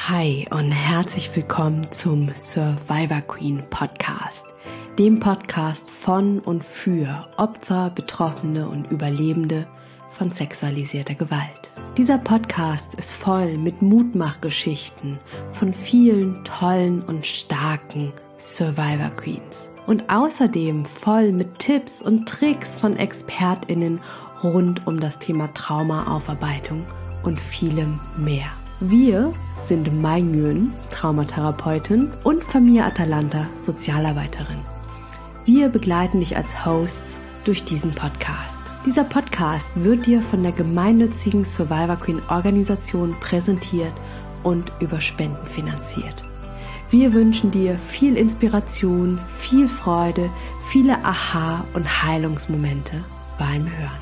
Hi und herzlich willkommen zum Survivor Queen Podcast, dem Podcast von und für Opfer, Betroffene und Überlebende von sexualisierter Gewalt. Dieser Podcast ist voll mit Mutmachgeschichten von vielen tollen und starken Survivor Queens und außerdem voll mit Tipps und Tricks von ExpertInnen rund um das Thema Traumaaufarbeitung und vielem mehr. Wir sind Mai Nguyen, Traumatherapeutin, und Famia Atalanta, Sozialarbeiterin. Wir begleiten dich als Hosts durch diesen Podcast. Dieser Podcast wird dir von der gemeinnützigen Survivor Queen Organisation präsentiert und über Spenden finanziert. Wir wünschen dir viel Inspiration, viel Freude, viele Aha- und Heilungsmomente beim Hören.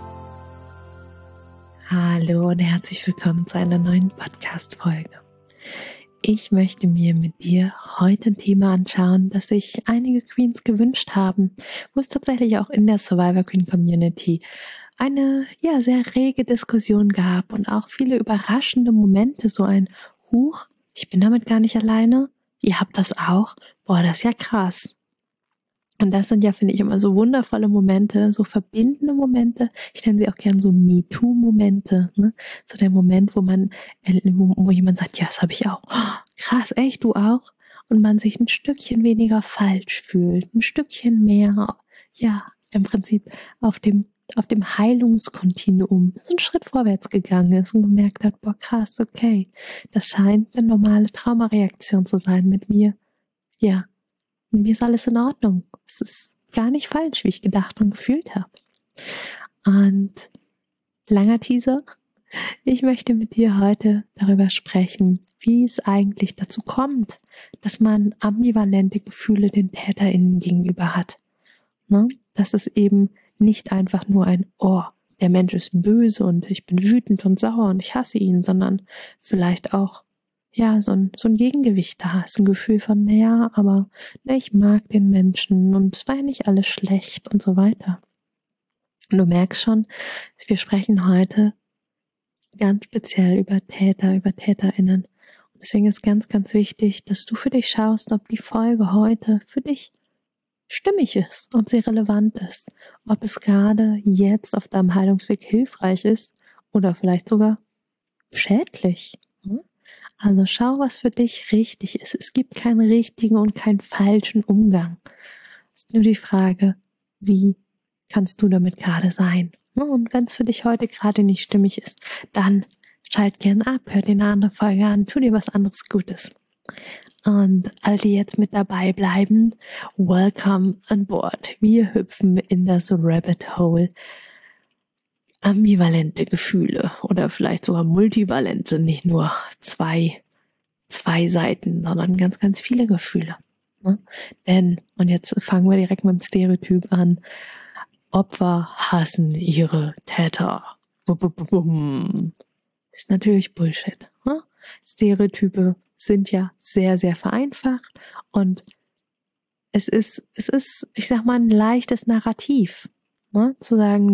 Hallo und herzlich willkommen zu einer neuen Podcast-Folge. Ich möchte mir mit dir heute ein Thema anschauen, das sich einige Queens gewünscht haben, wo es tatsächlich auch in der Survivor Queen Community eine sehr rege Diskussion gab und auch viele überraschende Momente, so ein Huch, ich bin damit gar nicht alleine, ihr habt das auch, boah, das ist ja krass. Und das sind ja, finde ich, immer so wundervolle Momente, so verbindende Momente. Ich nenne sie auch gern so MeToo-Momente, ne? So der Moment, wo jemand sagt, ja, das habe ich auch. Oh, krass, echt, du auch? Und man sich ein Stückchen weniger falsch fühlt, ein Stückchen mehr, im Prinzip auf dem Heilungskontinuum so einen Schritt vorwärts gegangen ist und gemerkt hat, boah, krass, okay, das scheint eine normale Traumareaktion zu sein mit mir. Ja. Und mir ist alles in Ordnung. Es ist gar nicht falsch, wie ich gedacht und gefühlt habe. Und langer Teaser. Ich möchte mit dir heute darüber sprechen, wie es eigentlich dazu kommt, dass man ambivalente Gefühle den TäterInnen gegenüber hat. Ne? Dass es eben nicht einfach nur der Mensch ist böse und ich bin wütend und sauer und ich hasse ihn, sondern vielleicht auch so ein Gegengewicht da ist, ein Gefühl von, ich mag den Menschen und es war ja nicht alles schlecht und so weiter. Und du merkst schon, wir sprechen heute ganz speziell über TäterInnen. Und deswegen ist ganz, ganz wichtig, dass du für dich schaust, ob die Folge heute für dich stimmig ist, ob sie relevant ist, ob es gerade jetzt auf deinem Heilungsweg hilfreich ist oder vielleicht sogar schädlich. Also schau, was für dich richtig ist. Es gibt keinen richtigen und keinen falschen Umgang. Es ist nur die Frage, wie kannst du damit gerade sein? Und wenn es für dich heute gerade nicht stimmig ist, dann schalt gern ab, hör dir eine andere Folge an, tu dir was anderes Gutes. Und all die jetzt mit dabei bleiben, welcome on board. Wir hüpfen in das Rabbit Hole. Ambivalente Gefühle oder vielleicht sogar multivalente, nicht nur zwei Seiten, sondern ganz, ganz viele Gefühle. Ne? Und jetzt fangen wir direkt mit dem Stereotyp an, Opfer hassen ihre Täter. Ist natürlich Bullshit. Ne? Stereotype sind ja sehr, sehr vereinfacht und es ist, ich sag mal, ein leichtes Narrativ, ne? Zu sagen,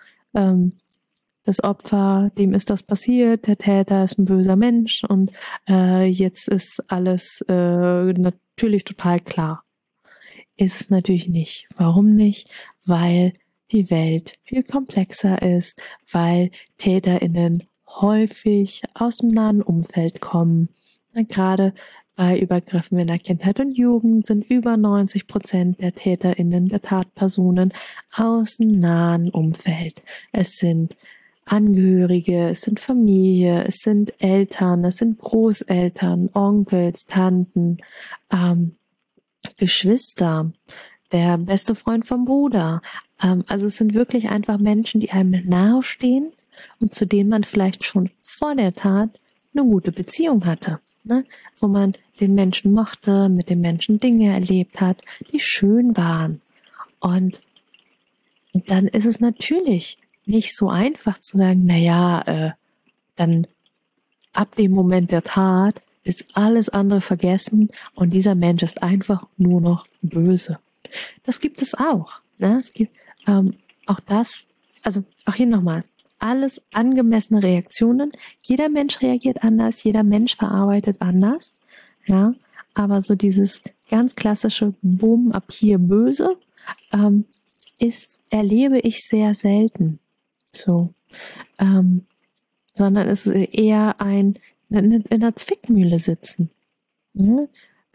das Opfer, dem ist das passiert, der Täter ist ein böser Mensch und jetzt ist alles natürlich total klar. Ist es natürlich nicht. Warum nicht? Weil die Welt viel komplexer ist, weil TäterInnen häufig aus dem nahen Umfeld kommen. Gerade bei Übergriffen in der Kindheit und Jugend sind über 90% der TäterInnen, der Tatpersonen aus dem nahen Umfeld. Es sind Angehörige, es sind Familie, es sind Eltern, es sind Großeltern, Onkels, Tanten, Geschwister, der beste Freund vom Bruder. Also es sind wirklich einfach Menschen, die einem nahestehen und zu denen man vielleicht schon vor der Tat eine gute Beziehung hatte, ne? Wo man den Menschen mochte, mit den Menschen Dinge erlebt hat, die schön waren. Und dann ist es natürlich nicht so einfach zu sagen, dann ab dem Moment der Tat ist alles andere vergessen und dieser Mensch ist einfach nur noch böse. Das gibt es auch. Ne? Es gibt auch das, also auch hier nochmal, alles angemessene Reaktionen. Jeder Mensch reagiert anders, jeder Mensch verarbeitet anders, ja. Aber so dieses ganz klassische Bumm, ab hier böse, erlebe ich sehr selten. So, sondern es ist eher in einer Zwickmühle sitzen. Hm?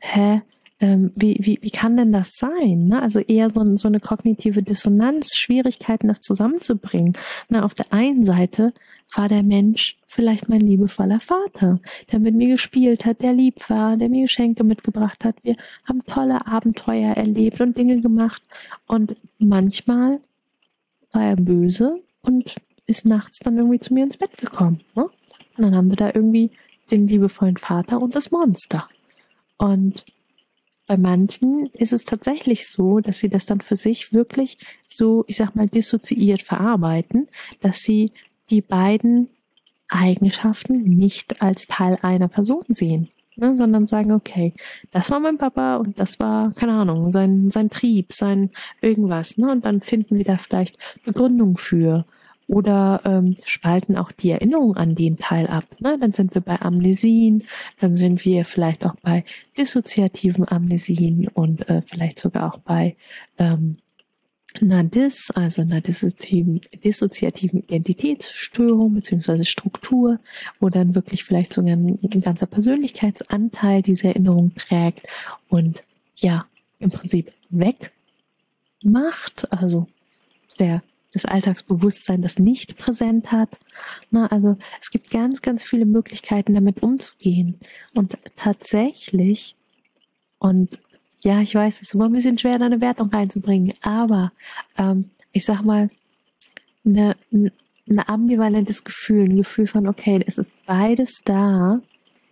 Wie kann denn das sein? Ne? Also eher so eine kognitive Dissonanz, Schwierigkeiten, das zusammenzubringen. Na, auf der einen Seite war der Mensch vielleicht mein liebevoller Vater, der mit mir gespielt hat, der lieb war, der mir Geschenke mitgebracht hat. Wir haben tolle Abenteuer erlebt und Dinge gemacht. Und manchmal war er böse und ist nachts dann irgendwie zu mir ins Bett gekommen. Ne? Und dann haben wir da irgendwie den liebevollen Vater und das Monster. Und bei manchen ist es tatsächlich so, dass sie das dann für sich wirklich so, ich sag mal, dissoziiert verarbeiten, dass sie die beiden Eigenschaften nicht als Teil einer Person sehen, ne, sondern sagen, okay, das war mein Papa und das war, keine Ahnung, sein Trieb, sein irgendwas, ne, und dann finden wir da vielleicht Begründung für. Oder spalten auch die Erinnerung an den Teil ab. Ne? Dann sind wir bei Amnesien, dann sind wir vielleicht auch bei dissoziativen Amnesien und vielleicht sogar auch bei NADIS, also einer dissoziativen Identitätsstörung beziehungsweise Struktur, wo dann wirklich vielleicht sogar ein ganzer Persönlichkeitsanteil diese Erinnerung trägt und ja, im Prinzip wegmacht, also das Alltagsbewusstsein das nicht präsent hat. Na, also es gibt ganz, ganz viele Möglichkeiten, damit umzugehen. Und tatsächlich, und ja, ich weiß, es ist immer ein bisschen schwer, da eine Wertung reinzubringen, aber ich sag mal, ein ambivalentes Gefühl, ein Gefühl von, okay, es ist beides da,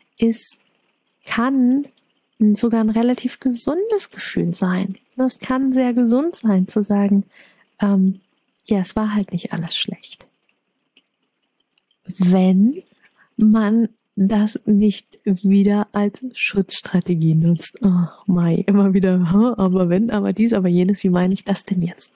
kann sogar ein relativ gesundes Gefühl sein. Das kann sehr gesund sein, zu sagen, ja, es war halt nicht alles schlecht. Wenn man das nicht wieder als Schutzstrategie nutzt. Ach, Mai, immer wieder, aber wenn, aber dies, aber jenes, wie meine ich das denn jetzt?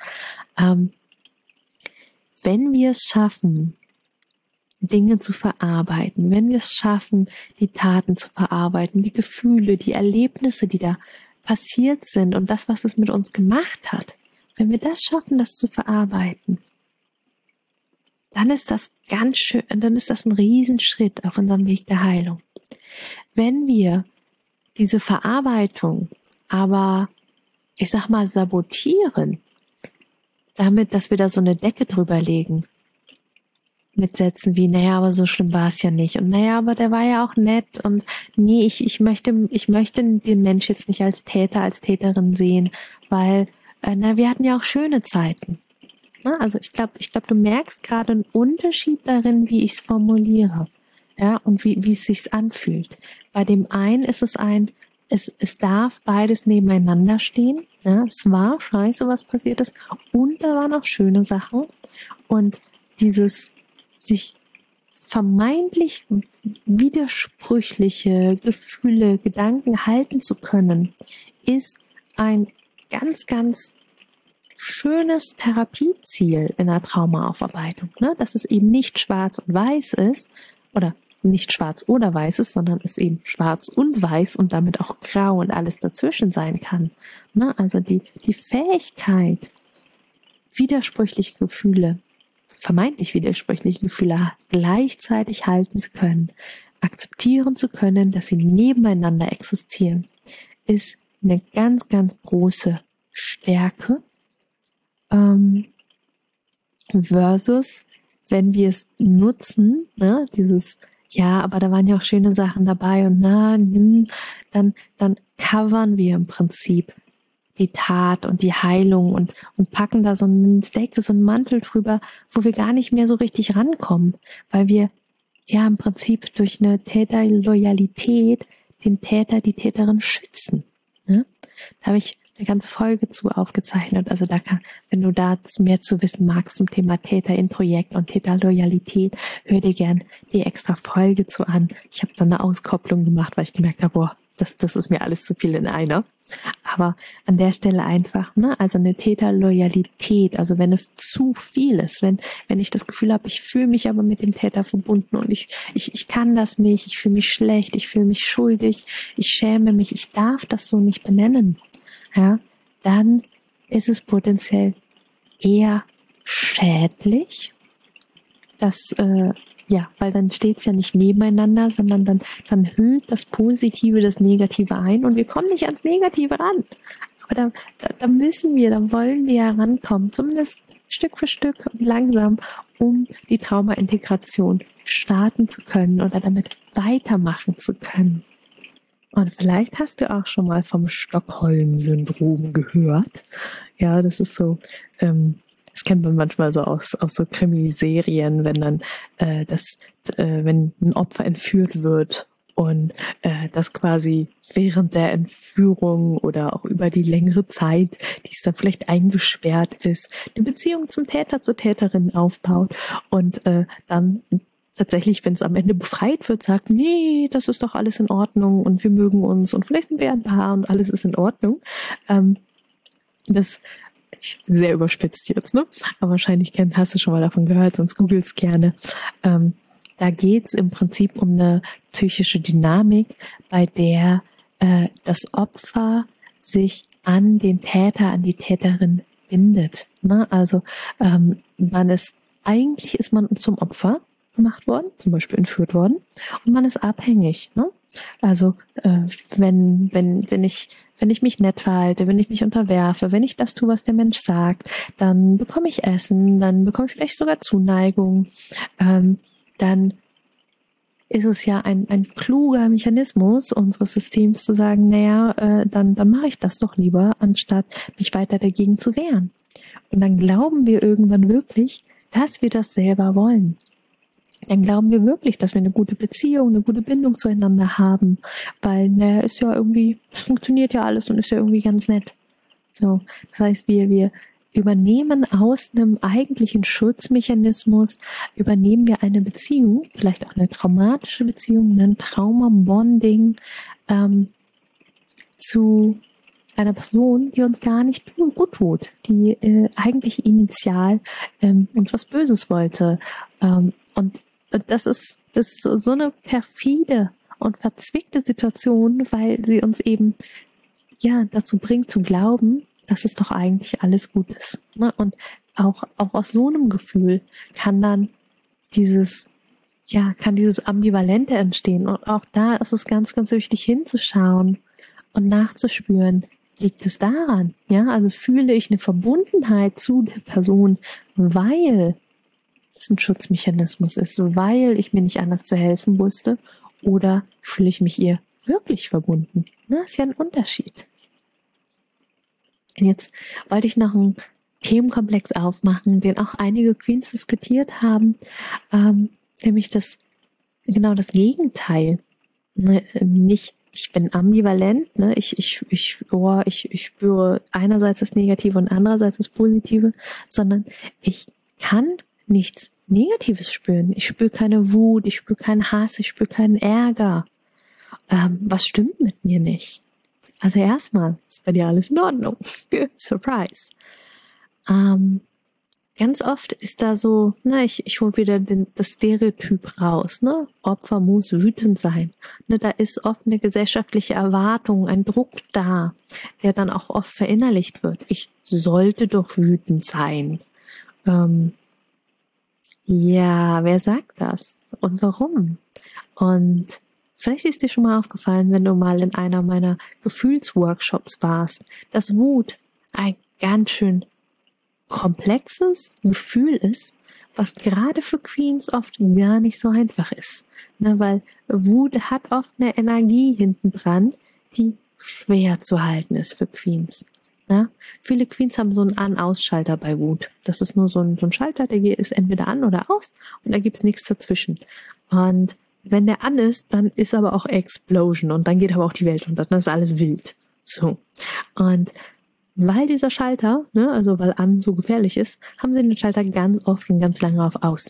Wenn wir es schaffen, Dinge zu verarbeiten, wenn wir es schaffen, die Taten zu verarbeiten, die Gefühle, die Erlebnisse, die da passiert sind und das, was es mit uns gemacht hat, wenn wir das schaffen, das zu verarbeiten, dann ist das dann ist das ein Riesenschritt auf unserem Weg der Heilung. Wenn wir diese Verarbeitung aber, ich sag mal, sabotieren, damit, dass wir da so eine Decke drüber legen, mit Sätzen wie, naja, aber so schlimm war es ja nicht und naja, aber der war ja auch nett und nee, ich möchte den Mensch jetzt nicht als Täter, als Täterin sehen, weil wir hatten ja auch schöne Zeiten. Na, also ich glaube, du merkst gerade einen Unterschied darin, wie ich es formuliere, ja, und wie es sich anfühlt. Bei dem einen ist es es darf beides nebeneinander stehen. Ja, es war scheiße, was passiert ist, und da waren auch schöne Sachen. Und dieses sich vermeintlich widersprüchliche Gefühle, Gedanken halten zu können, ist ein ganz, ganz schönes Therapieziel in der Traumaaufarbeitung, ne? Dass es eben nicht schwarz und weiß ist, oder nicht schwarz oder weiß ist, sondern es eben schwarz und weiß und damit auch grau und alles dazwischen sein kann. Ne? Also die Fähigkeit, vermeintlich widersprüchliche Gefühle gleichzeitig halten zu können, akzeptieren zu können, dass sie nebeneinander existieren, ist eine ganz, ganz große Stärke, versus, wenn wir es nutzen, ne, dieses, ja, aber da waren ja auch schöne Sachen dabei und dann covern wir im Prinzip die Tat und die Heilung und packen da so eine Decke, so einen Mantel drüber, wo wir gar nicht mehr so richtig rankommen, weil wir ja im Prinzip durch eine Täterloyalität den Täter, die Täterin schützen. Ne? Da habe ich eine ganze Folge zu aufgezeichnet. Also wenn du da mehr zu wissen magst zum Thema Täter in Projekt und Täterloyalität, hör dir gern die extra Folge zu an. Ich habe da eine Auskopplung gemacht, weil ich gemerkt habe, das ist mir alles zu viel in einer. Aber an der Stelle einfach, ne, also eine Täterloyalität, also wenn es zu viel ist, wenn ich das Gefühl habe, ich fühle mich aber mit dem Täter verbunden und ich kann das nicht, ich fühle mich schlecht, ich fühle mich schuldig, ich schäme mich, ich darf das so nicht benennen, ja, dann ist es potenziell eher schädlich, dass ja, weil dann steht's ja nicht nebeneinander, sondern dann hüllt das Positive das Negative ein und wir kommen nicht ans Negative ran. Aber da müssen wir, da wollen wir ja rankommen, zumindest Stück für Stück und langsam, um die Traumaintegration starten zu können oder damit weitermachen zu können. Und vielleicht hast du auch schon mal vom Stockholm-Syndrom gehört. Ja, das ist so, das kennt man manchmal so aus so Krimiserien, wenn dann wenn ein Opfer entführt wird und das quasi während der Entführung oder auch über die längere Zeit, die es dann vielleicht eingesperrt ist, eine Beziehung zum Täter, zur Täterin aufbaut und dann tatsächlich, wenn es am Ende befreit wird, sagt, nee, das ist doch alles in Ordnung und wir mögen uns und vielleicht sind wir ein Paar und alles ist in Ordnung. Das sehr überspitzt jetzt, ne? Aber wahrscheinlich hast du schon mal davon gehört, sonst googelst gerne. Da geht's im Prinzip um eine psychische Dynamik, bei der das Opfer sich an den Täter, an die Täterin bindet. Ne? Also eigentlich ist man zum Opfer gemacht worden, zum Beispiel entführt worden, und man ist abhängig. Ne? Also wenn ich mich nett verhalte, wenn ich mich unterwerfe, wenn ich das tue, was der Mensch sagt, dann bekomme ich Essen, dann bekomme ich vielleicht sogar Zuneigung. Dann ist es ja ein kluger Mechanismus unseres Systems zu sagen, naja, dann mache ich das doch lieber, anstatt mich weiter dagegen zu wehren. Und dann glauben wir irgendwann wirklich, dass wir das selber wollen. Dann glauben wir wirklich, dass wir eine gute Beziehung, eine gute Bindung zueinander haben, weil, naja, ist ja irgendwie, es funktioniert ja alles und ist ja irgendwie ganz nett. So, das heißt, wir übernehmen aus einem eigentlichen Schutzmechanismus, übernehmen wir eine Beziehung, vielleicht auch eine traumatische Beziehung, ein Trauma-Bonding zu einer Person, die uns gar nicht gut tut, die eigentlich initial uns was Böses wollte. Und das ist so eine perfide und verzwickte Situation, weil sie uns eben ja dazu bringt zu glauben, dass es doch eigentlich alles gut ist. Ne? Und auch aus so einem Gefühl kann dann dieses Ambivalente entstehen. Und auch da ist es ganz, ganz wichtig hinzuschauen und nachzuspüren, liegt es daran? Ja, also fühle ich eine Verbundenheit zu der Person, weil es ein Schutzmechanismus ist, weil ich mir nicht anders zu helfen wusste, oder fühle ich mich ihr wirklich verbunden? Das ist ja ein Unterschied. Und jetzt wollte ich noch einen Themenkomplex aufmachen, den auch einige Queens diskutiert haben, nämlich das Gegenteil. Nicht, ich bin ambivalent, ne? Ich spüre einerseits das Negative und andererseits das Positive, sondern ich kann nichts Negatives spüren. Ich spüre keine Wut, ich spüre keinen Hass, ich spüre keinen Ärger. Was stimmt mit mir nicht? Also erstmal ist bei dir alles in Ordnung. Surprise. Ganz oft ist da so, ich hole wieder das Stereotyp raus, ne? Opfer muss wütend sein. Ne, da ist oft eine gesellschaftliche Erwartung, ein Druck da, der dann auch oft verinnerlicht wird. Ich sollte doch wütend sein. Ja, wer sagt das? Und warum? Und vielleicht ist dir schon mal aufgefallen, wenn du mal in einer meiner Gefühlsworkshops warst, dass Wut ein ganz schön komplexes Gefühl ist, was gerade für Queens oft gar nicht so einfach ist. Ne, weil Wut hat oft eine Energie hinten dran, die schwer zu halten ist für Queens. Ja, viele Queens haben so einen An-Aus-Schalter bei Wut. Das ist nur so ein Schalter, der ist entweder an oder aus und da gibt's nichts dazwischen. Und wenn der an ist, dann ist aber auch Explosion und dann geht aber auch die Welt unter, dann ist alles wild. So. Und weil dieser Schalter, also weil an so gefährlich ist, haben sie den Schalter ganz oft und ganz lange auf aus.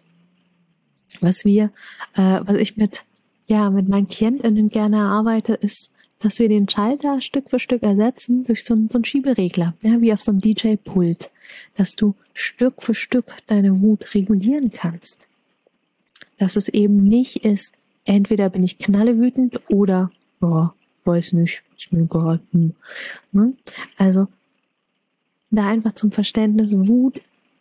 Was ich mit meinen KlientInnen gerne erarbeite, ist, dass wir den Schalter Stück für Stück ersetzen durch so einen Schieberegler, ja, wie auf so einem DJ-Pult, dass du Stück für Stück deine Wut regulieren kannst. Dass es eben nicht ist, entweder bin ich knallewütend oder, weiß nicht, ist mir egal. Also, da einfach zum Verständnis, Wut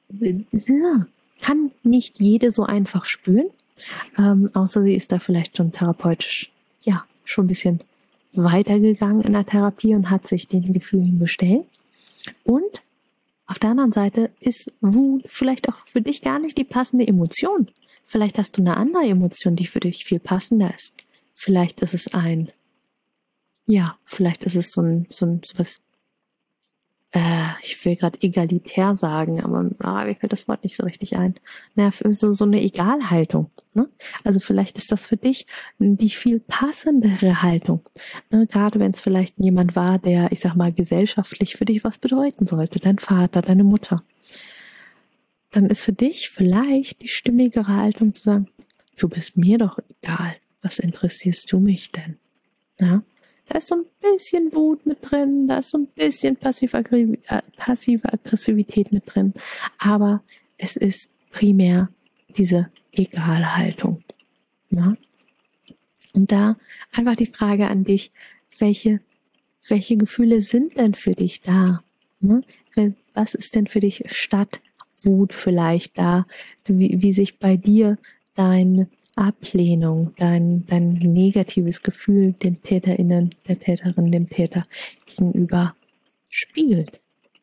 kann nicht jede so einfach spüren, außer sie ist da vielleicht schon therapeutisch, schon ein bisschen weitergegangen in der Therapie und hat sich den Gefühlen gestellt. Und auf der anderen Seite ist Wut vielleicht auch für dich gar nicht die passende Emotion. Vielleicht hast du eine andere Emotion, die für dich viel passender ist. Vielleicht ist es vielleicht ist es so was, ich will gerade egalitär sagen, aber mir fällt das Wort nicht so richtig ein. So eine Egalhaltung. Ne? Also vielleicht ist das für dich die viel passendere Haltung. Ne? Gerade wenn es vielleicht jemand war, der, ich sag mal, gesellschaftlich für dich was bedeuten sollte. Dein Vater, deine Mutter. Dann ist für dich vielleicht die stimmigere Haltung zu sagen, du bist mir doch egal. Was interessierst du mich denn? Ja? Da ist so ein bisschen Wut mit drin, da ist so ein bisschen passive Aggressivität mit drin, aber es ist primär diese Egalhaltung. Ja? Und da einfach die Frage an dich, welche Gefühle sind denn für dich da? Ne? Was ist denn für dich statt Wut vielleicht da? Wie sich bei dir deine Ablehnung, dein negatives Gefühl den TäterInnen, der Täterin, dem Täter gegenüber spiegelt.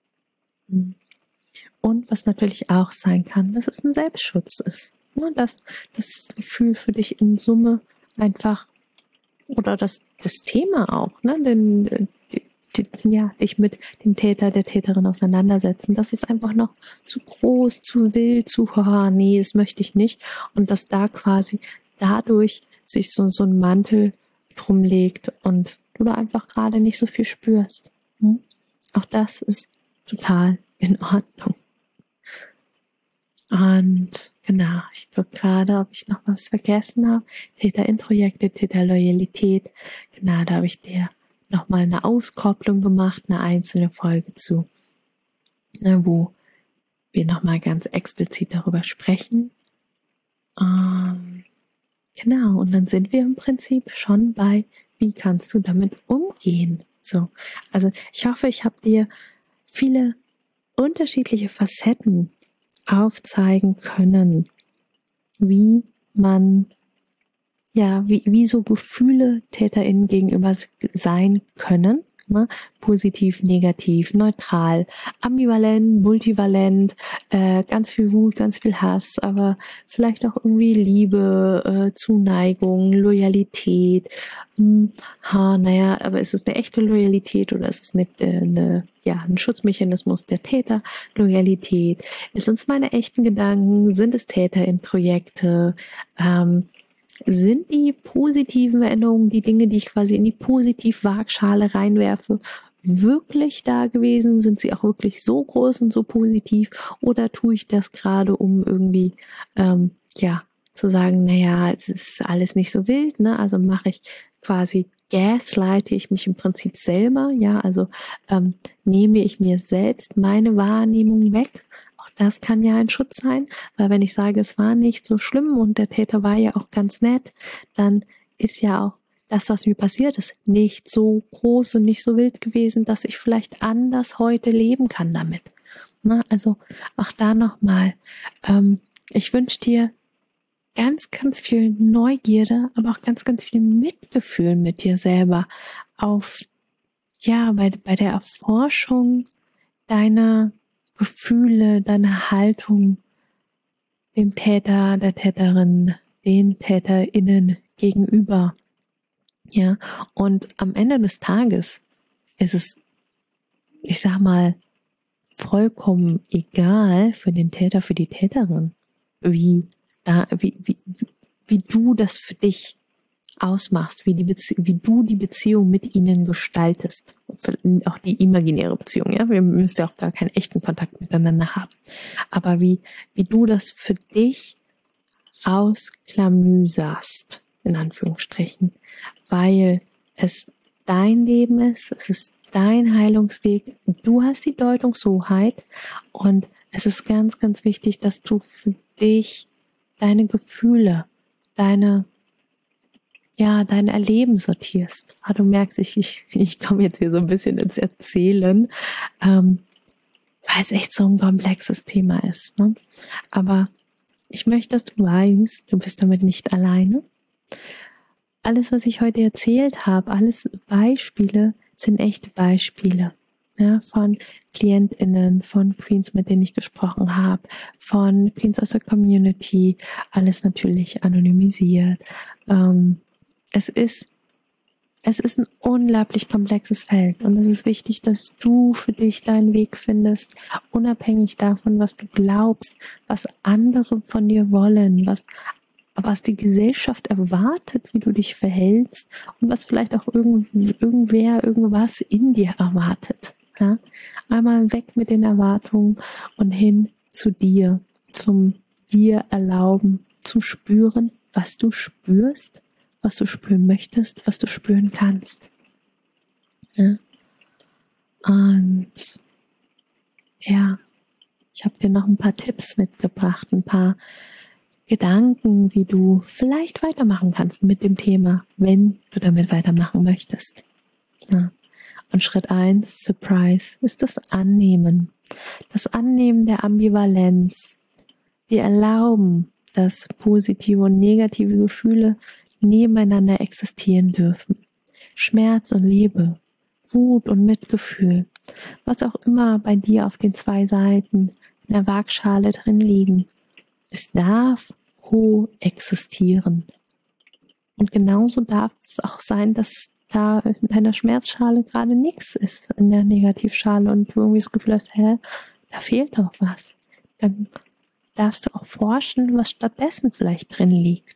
Und was natürlich auch sein kann, dass es ein Selbstschutz ist. Dass das Gefühl für dich in Summe einfach, oder das Thema auch, dich mit dem Täter, der Täterin auseinandersetzen. Das ist einfach noch zu groß, zu wild, nee, das möchte ich nicht. Und dass da quasi dadurch sich so ein Mantel drum legt und du da einfach gerade nicht so viel spürst. Auch das ist total in Ordnung. Und genau, ich gucke gerade, ob ich noch was vergessen habe. Täterintrojekte, Täterloyalität. Genau, da habe ich dir nochmal eine Auskopplung gemacht, eine einzelne Folge zu, wo wir nochmal ganz explizit darüber sprechen. Genau, und dann sind wir im Prinzip schon bei, wie kannst du damit umgehen? So, also ich hoffe, ich habe dir viele unterschiedliche Facetten aufzeigen können, wie man wie so Gefühle TäterInnen gegenüber sein können, ne? Positiv, negativ, neutral, ambivalent, multivalent, ganz viel Wut, ganz viel Hass, aber vielleicht auch irgendwie Liebe, Zuneigung, Loyalität. Aber ist es eine echte Loyalität oder ist es ein Schutzmechanismus der Täterloyalität? Ist uns meine echten Gedanken? Sind es TäterInnen-Projekte? Sind die positiven Erinnerungen, die Dinge, die ich quasi in die Positiv-Waagschale reinwerfe, wirklich da gewesen? Sind sie auch wirklich so groß und so positiv? Oder tue ich das gerade, um irgendwie, zu sagen, es ist alles nicht so wild, ne? Also gaslighte ich mich im Prinzip selber, nehme ich mir selbst meine Wahrnehmung weg. Das kann ja ein Schutz sein, weil wenn ich sage, es war nicht so schlimm und der Täter war ja auch ganz nett, dann ist ja auch das, was mir passiert ist, nicht so groß und nicht so wild gewesen, dass ich vielleicht anders heute leben kann damit. Also auch da nochmal, ich wünsche dir ganz, ganz viel Neugierde, aber auch ganz, ganz viel Mitgefühl mit dir selber bei der Erforschung deiner Gefühle, deine Haltung dem Täter, der Täterin, den TäterInnen gegenüber. Ja, und am Ende des Tages ist es, ich sag mal, vollkommen egal für den Täter, für die Täterin, wie du das für dich ausmachst, wie du die Beziehung mit ihnen gestaltest. Auch die imaginäre Beziehung, ja. Wir müssen ja auch gar keinen echten Kontakt miteinander haben. Aber wie du das für dich ausklamüserst, in Anführungsstrichen, weil es dein Leben ist, es ist dein Heilungsweg, du hast die Deutungshoheit und es ist ganz, ganz wichtig, dass du für dich deine Gefühle, dein Erleben sortierst. Du merkst, ich komme jetzt hier so ein bisschen ins Erzählen, weil es echt so ein komplexes Thema ist, ne? Aber ich möchte, dass du weißt, du bist damit nicht alleine. Alles, was ich heute erzählt habe, alles Beispiele, sind echte Beispiele. Ja, von KlientInnen, von Queens, mit denen ich gesprochen habe, von Queens aus der Community, alles natürlich anonymisiert. Es ist ein unglaublich komplexes Feld und es ist wichtig, dass du für dich deinen Weg findest, unabhängig davon, was du glaubst, was andere von dir wollen, was die Gesellschaft erwartet, wie du dich verhältst und was vielleicht auch irgendwas in dir erwartet. Ja? Einmal weg mit den Erwartungen und hin zu dir, zum dir erlauben, zu spüren, was du spürst, was du spüren möchtest, was du spüren kannst. Ja? Und ja, ich habe dir noch ein paar Tipps mitgebracht, ein paar Gedanken, wie du vielleicht weitermachen kannst mit dem Thema, wenn du damit weitermachen möchtest. Ja. Und Schritt 1, Surprise, ist das Annehmen. Das Annehmen der Ambivalenz. Wir erlauben, dass positive und negative Gefühle nebeneinander existieren dürfen. Schmerz und Liebe, Wut und Mitgefühl, was auch immer bei dir auf den zwei Seiten in der Waagschale drin liegen. Es darf koexistieren. Und genauso darf es auch sein, dass da in deiner Schmerzschale gerade nichts ist, in der Negativschale und du irgendwie das Gefühl hast, da fehlt doch was. Dann darfst du auch forschen, was stattdessen vielleicht drin liegt.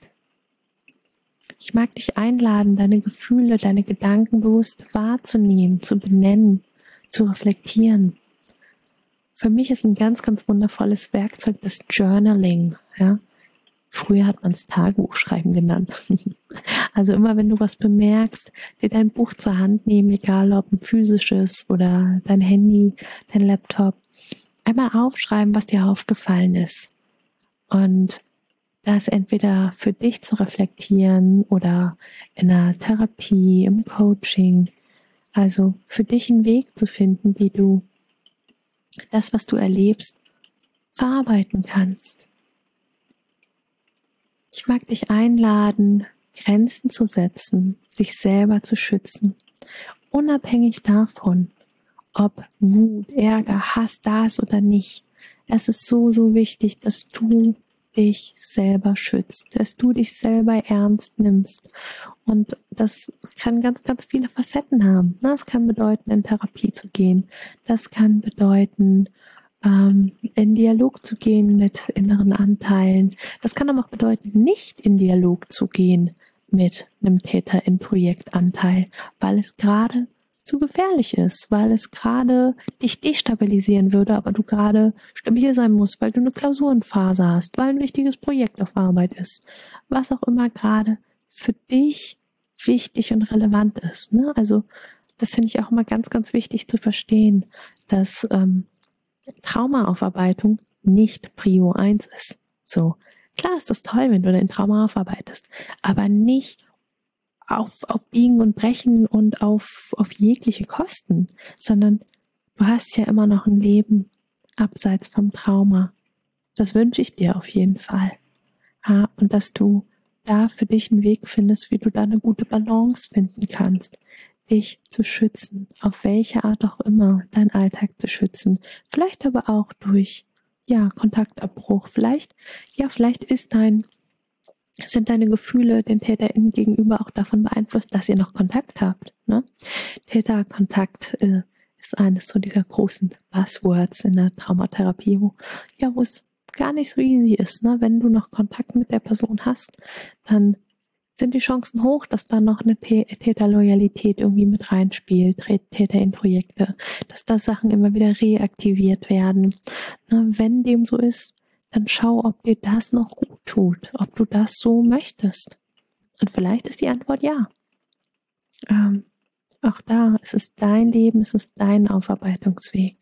Ich mag dich einladen, deine Gefühle, deine Gedanken bewusst wahrzunehmen, zu benennen, zu reflektieren. Für mich ist ein ganz, ganz wundervolles Werkzeug das Journaling. Ja? Früher hat man es Tagebuchschreiben genannt. Also immer, wenn du was bemerkst, dir dein Buch zur Hand nehmen, egal ob ein physisches oder dein Handy, dein Laptop, einmal aufschreiben, was dir aufgefallen ist. Und das entweder für dich zu reflektieren oder in einer Therapie, im Coaching. Also für dich einen Weg zu finden, wie du das, was du erlebst, verarbeiten kannst. Ich mag dich einladen, Grenzen zu setzen, dich selber zu schützen, unabhängig davon, ob Wut, Ärger, Hass da ist oder nicht. Es ist so, so wichtig, dass du dich selber schützt, dass du dich selber ernst nimmst. Und das kann ganz, ganz viele Facetten haben. Das kann bedeuten, in Therapie zu gehen. Das kann bedeuten, in Dialog zu gehen mit inneren Anteilen. Das kann aber auch bedeuten, nicht in Dialog zu gehen mit einem Täter-in-Projektanteil, weil es gerade zu gefährlich ist, weil es gerade dich destabilisieren würde, aber du gerade stabil sein musst, weil du eine Klausurenphase hast, weil ein wichtiges Projekt auf Arbeit ist. Was auch immer gerade für dich wichtig und relevant ist. Ne? Also das finde ich auch immer ganz, ganz wichtig zu verstehen, dass Traumaaufarbeitung nicht Prio 1 ist. So, klar ist das toll, wenn du dein Trauma aufarbeitest, aber nicht auf Biegen und Brechen und auf jegliche Kosten, sondern du hast ja immer noch ein Leben abseits vom Trauma. Das wünsche ich dir auf jeden Fall. Ja, und dass du da für dich einen Weg findest, wie du da eine gute Balance finden kannst, dich zu schützen, auf welche Art auch immer, deinen Alltag zu schützen. Vielleicht aber auch durch, Kontaktabbruch. Vielleicht sind deine Gefühle den TäterInnen gegenüber auch davon beeinflusst, dass ihr noch Kontakt habt. Ne? Täterkontakt ist eines so dieser großen Buzzwords in der Traumatherapie, wo es gar nicht so easy ist. Ne? Wenn du noch Kontakt mit der Person hast, dann sind die Chancen hoch, dass da noch eine Täterloyalität irgendwie mit reinspielt, Täter-in-Projekte, dass da Sachen immer wieder reaktiviert werden. Ne? Wenn dem so ist, dann schau, ob dir das noch gut tut, ob du das so möchtest. Und vielleicht ist die Antwort ja. Auch da, es ist dein Leben, es ist dein Aufarbeitungsweg.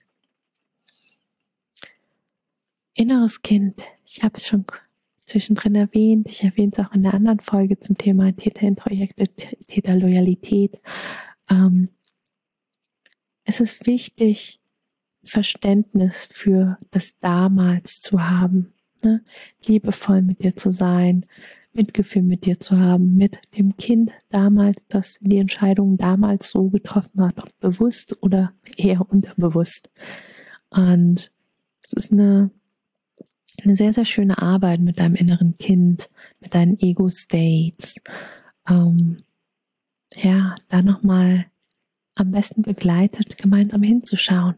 Inneres Kind, ich habe es schon zwischendrin erwähnt, ich erwähne es auch in der anderen Folge zum Thema Täterintrojekte, Täterloyalität. Es ist wichtig, Verständnis für das Damals zu haben, ne? Liebevoll mit dir zu sein, Mitgefühl mit dir zu haben, mit dem Kind damals, das die Entscheidung damals so getroffen hat, ob bewusst oder eher unterbewusst. Und es ist eine sehr, sehr schöne Arbeit mit deinem inneren Kind, mit deinen Ego-States. Da nochmal am besten begleitet gemeinsam hinzuschauen.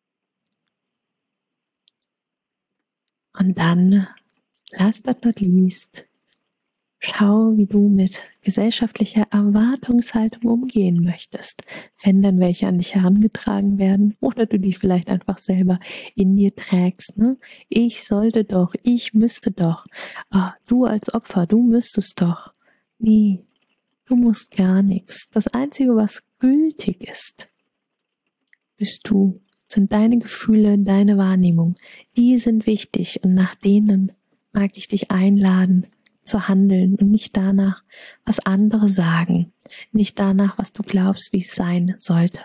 Und dann, last but not least, schau, wie du mit gesellschaftlicher Erwartungshaltung umgehen möchtest, wenn dann welche an dich herangetragen werden oder du die vielleicht einfach selber in dir trägst. Ne? Ich sollte doch, ich müsste doch, du als Opfer, du müsstest doch. Nee, du musst gar nichts. Das Einzige, was gültig ist, bist du, sind deine Gefühle, deine Wahrnehmung. Die sind wichtig und nach denen mag ich dich einladen, zu handeln und nicht danach, was andere sagen, nicht danach, was du glaubst, wie es sein sollte.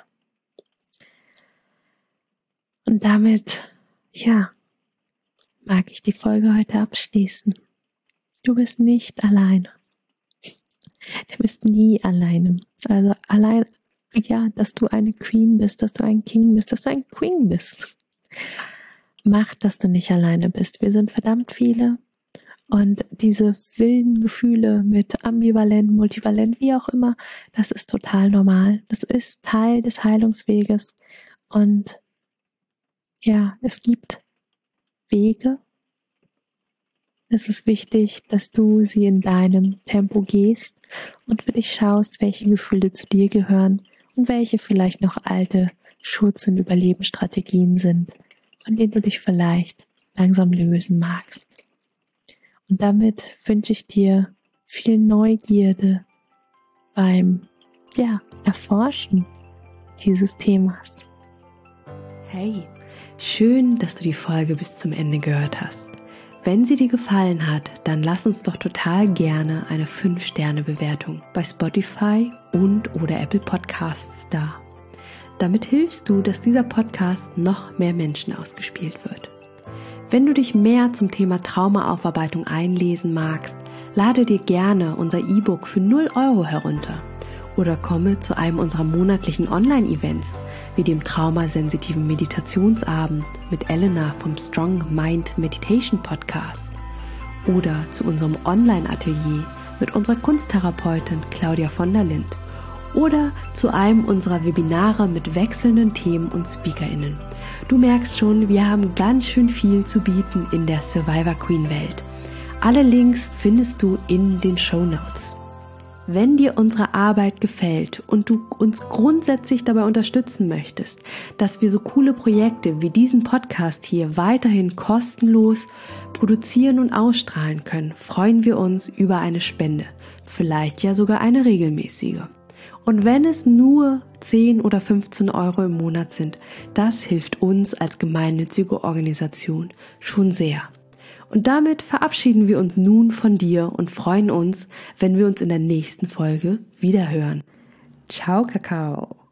Und damit, mag ich die Folge heute abschließen. Du bist nicht alleine. Du bist nie alleine. Also allein, dass du eine Queen bist, dass du ein King bist, dass du ein Queen bist. Macht, dass du nicht alleine bist. Wir sind verdammt viele. Und diese wilden Gefühle mit ambivalent, multivalent, wie auch immer, das ist total normal. Das ist Teil des Heilungsweges. Und es gibt Wege. Es ist wichtig, dass du sie in deinem Tempo gehst und für dich schaust, welche Gefühle zu dir gehören und welche vielleicht noch alte Schutz- und Überlebensstrategien sind, von denen du dich vielleicht langsam lösen magst. Und damit wünsche ich dir viel Neugierde beim Erforschen dieses Themas. Hey, schön, dass du die Folge bis zum Ende gehört hast. Wenn sie dir gefallen hat, dann lass uns doch total gerne eine 5-Sterne-Bewertung bei Spotify und/oder Apple Podcasts da. Damit hilfst du, dass dieser Podcast noch mehr Menschen ausgespielt wird. Wenn du dich mehr zum Thema Traumaaufarbeitung einlesen magst, lade dir gerne unser E-Book für 0 € herunter oder komme zu einem unserer monatlichen Online-Events wie dem traumasensitiven Meditationsabend mit Elena vom Strong Mind Meditation Podcast oder zu unserem Online-Atelier mit unserer Kunsttherapeutin Claudia von der Lind oder zu einem unserer Webinare mit wechselnden Themen und SpeakerInnen. Du merkst schon, wir haben ganz schön viel zu bieten in der Survivor Queen Welt. Alle Links findest du in den Shownotes. Wenn dir unsere Arbeit gefällt und du uns grundsätzlich dabei unterstützen möchtest, dass wir so coole Projekte wie diesen Podcast hier weiterhin kostenlos produzieren und ausstrahlen können, freuen wir uns über eine Spende, vielleicht ja sogar eine regelmäßige. Und wenn es nur 10 oder 15 € im Monat sind, das hilft uns als gemeinnützige Organisation schon sehr. Und damit verabschieden wir uns nun von dir und freuen uns, wenn wir uns in der nächsten Folge wiederhören. Ciao, Kakao!